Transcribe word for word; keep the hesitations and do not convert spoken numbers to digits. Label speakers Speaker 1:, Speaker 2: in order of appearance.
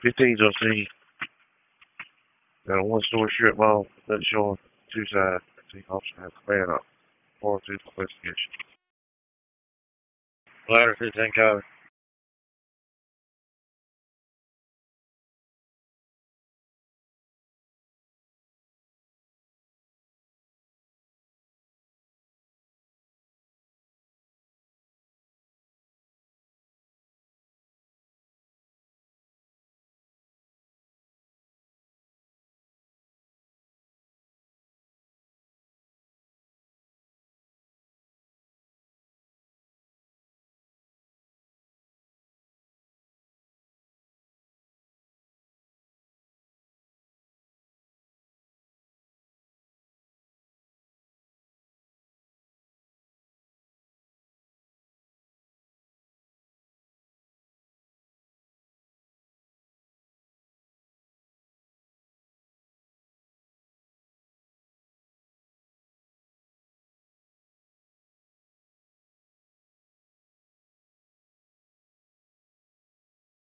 Speaker 1: fifteen's on scene. Got a one-story strip mall that's showing two sides. The officer has a ban up. four two investigation. Ladder fifteen copy.